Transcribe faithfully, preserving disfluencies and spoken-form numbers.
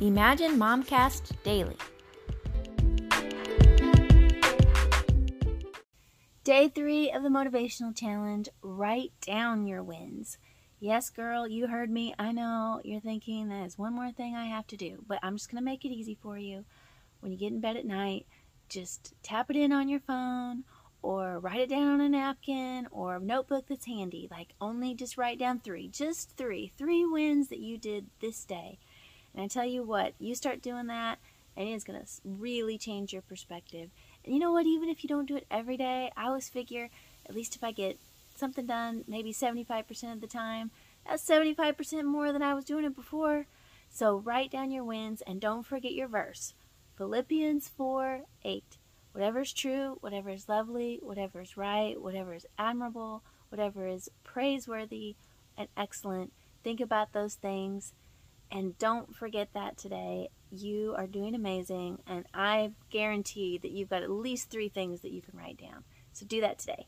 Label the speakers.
Speaker 1: Imagine Momcast Daily. Day three of the Motivational Challenge, write down your wins. Yes, girl, you heard me. I know you're thinking that is one more thing I have to do, but I'm just going to make it easy for you. When you get in bed at night, just tap it in on your phone or write it down on a napkin or a notebook that's handy. Like only just write down three, just three, three wins that you did this day. And I tell you what, you start doing that and it's going to really change your perspective. And you know what, even if you don't do it every day, I always figure at least if I get something done maybe seventy-five percent of the time, that's seventy-five percent more than I was doing it before. So write down your wins and don't forget your verse. Philippians four eight. Whatever is true, whatever is lovely, whatever is right, whatever is admirable, whatever is praiseworthy and excellent, think about those things. And don't forget that today. You are doing amazing, and I guarantee that you've got at least three things that you can write down. So do that today.